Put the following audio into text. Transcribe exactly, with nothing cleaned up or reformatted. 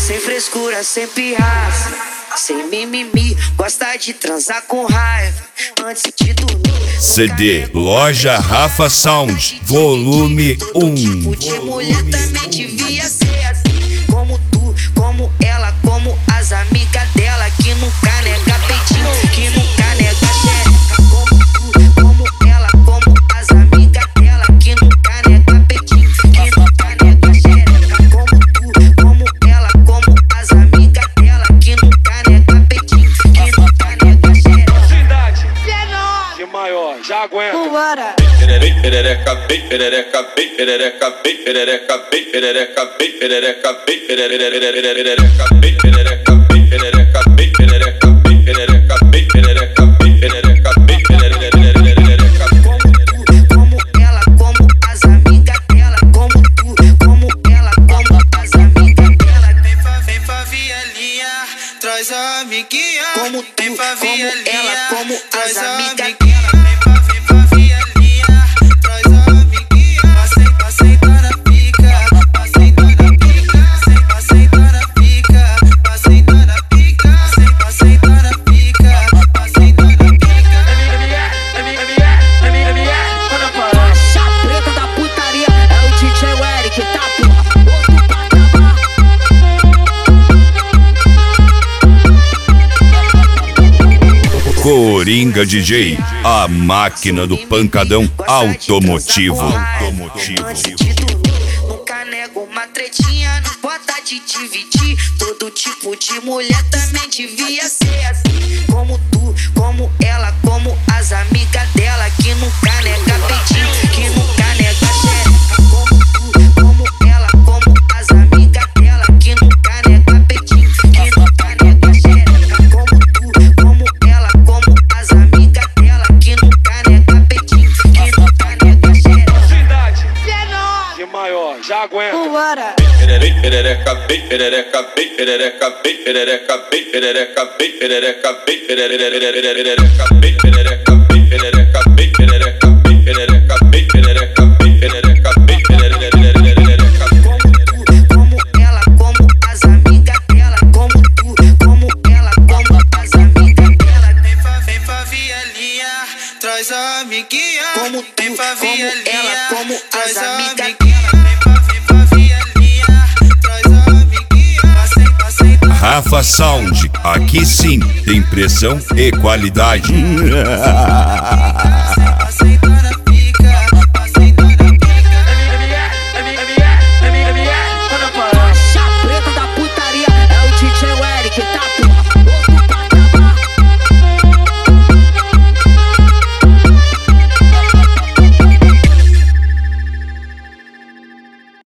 Sem frescura, sem pirraça, sem mimimi, gosta de transar com raiva antes de dormir. C D Loja Rafa Sound, volume um. Tipo de mulher também devia ser assim, como tu, como ela, como as amigas dela, que nunca nega peitinho, que nunca nega xereca. Como tu, como ela, como as amigas dela, que nunca nega peitinho, que nunca nega xereca. Como tu, como ela, como as amigas dela, que nunca nega peitinho, que nunca nega xereca. Cidade de maior, já aguenta. Bora. Perereca, perereca, perereca, perereca, perereca, perereca, perereca, perereca, perereca, perereca, perereca, perereca, perereca, perereca. Como tu, como ela, como as amigas dela, como tu, como ela, como as amigas dela. Vem pra vielinha, traz a amiguinha. Como tu, Vem pra como vielinha, ela, como as traz a amigas amiguinha. dela. Vem pra, vem pra vielinha, traz a amiguinha. Passei, passei na pica, passei na pica, passei, passei na pica, passei na pica, passei, passei na pica, passei na pica. Faixa preta da putaria é o D J Eric, tá porra, outro patamar. Coringa D J, a máquina do pancadão automotivo. Antes de dormir, nunca nego uma tretinha, não bota de dividir. Todo tipo de mulher também devia ser assim, como tu, como ela, como as amigas dela, que nunca nega peitinho, que nunca nega xereca. Como tu, como ela, como as amigas dela, que nunca nega peitinho, que nunca nega xereca. Como tu, como ela, como as amigas dela, que nunca nega peitinho, que nunca nega xereca. Cidade de maior, já aguenta. Bora. Perereca, perereca, perereca, perereca, perereca, perereca, perereca, perereca, perereca, perereca, perereca, perereca, perereca, perereca, perereca. Como tu, como ela, como as amigas dela, como tu, como ela, como as amigas dela. Vem pra, vem pra vielinha, traz a amiguinha. Como tu, Vem pra como vielinha, ela, como traz as a amigas amiguinha. Vem pra, vem pra vielinha, traz a amiguinha. Passei, passei na Rafa Sound, aqui sim tem pressão e qualidade. passei na